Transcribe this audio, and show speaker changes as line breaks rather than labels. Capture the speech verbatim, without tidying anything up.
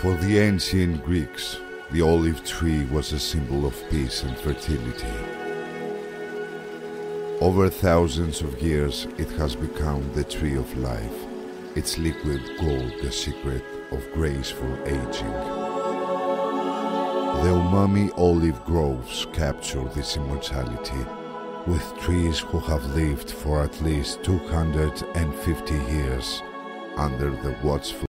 For the ancient Greeks, the olive tree was a symbol of peace and fertility. Over thousands of years, it has become the tree of life, its liquid gold the secret of graceful aging. The umami olive groves capture this immortality, with trees who have lived for at least two hundred fifty years under the watchful